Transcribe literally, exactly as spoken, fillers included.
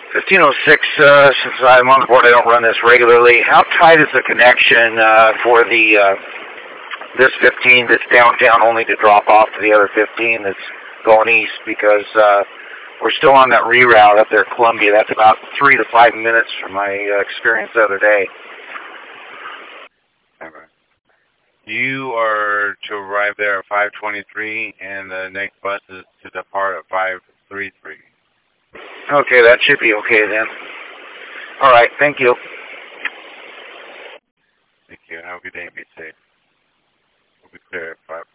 fifteen oh six, uh, since I'm on the board, I don't run this regularly. How tight is the connection uh, for the uh, this fifteen that's downtown only to drop off to the other fifteen that's going east? Because uh, we're still on that reroute up there at Columbia. That's about three to five minutes from my uh, experience the other day. Okay. You are to arrive there at five twenty-three, and the next bus is to depart at five thirty-three. Okay, that should be okay then. All right, thank you. Thank you. Have a good day and be safe. We'll be clear at five